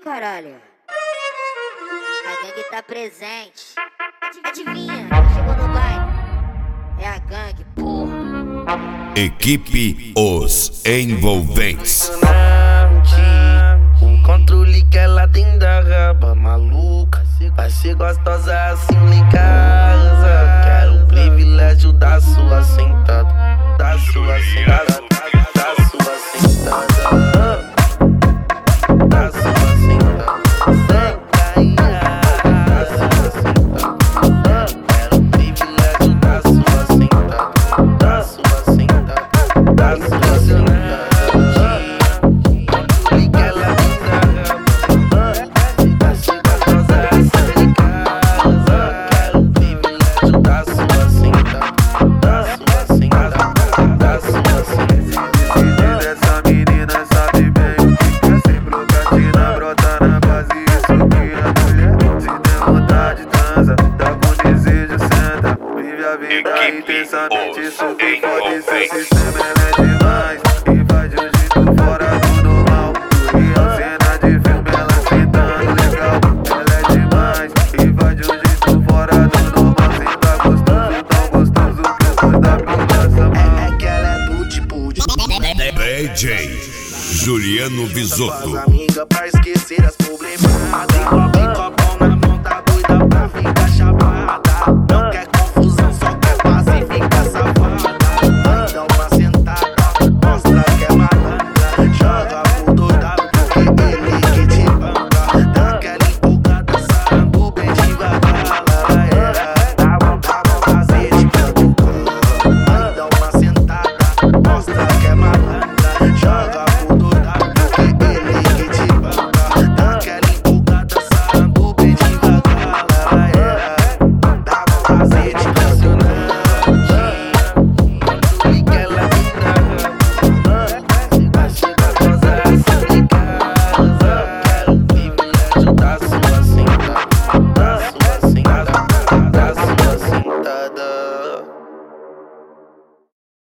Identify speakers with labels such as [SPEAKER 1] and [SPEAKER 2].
[SPEAKER 1] caralho. A gangue tá presente. Adivinha, quem chegou no baile? É a gangue, porra.
[SPEAKER 2] Equipe Os Envolventes.
[SPEAKER 3] O controle que ela tem da raba maluca. Vai ser gostosa assim lá em casa. Quero o privilégio da sua sentada. Da sua sentada. Da sua sentada. Da sua sentada. Senta aí. Da sua sentada. Quero o privilégio da sua sentada. Da sua sentada. Da sua sentada.
[SPEAKER 2] Equipe Os Envolventes.
[SPEAKER 3] Ela é demais e faz de um jeito fora do normal. E a cena de filme ela sentando legal. Ela é demais e faz de um jeito fora do normal. Senta gostoso, tão gostoso que eu sou da aplicação. É que ela é do tipo de
[SPEAKER 2] DJ Juliano Visotto.
[SPEAKER 3] amiga pra esquecer as problemas.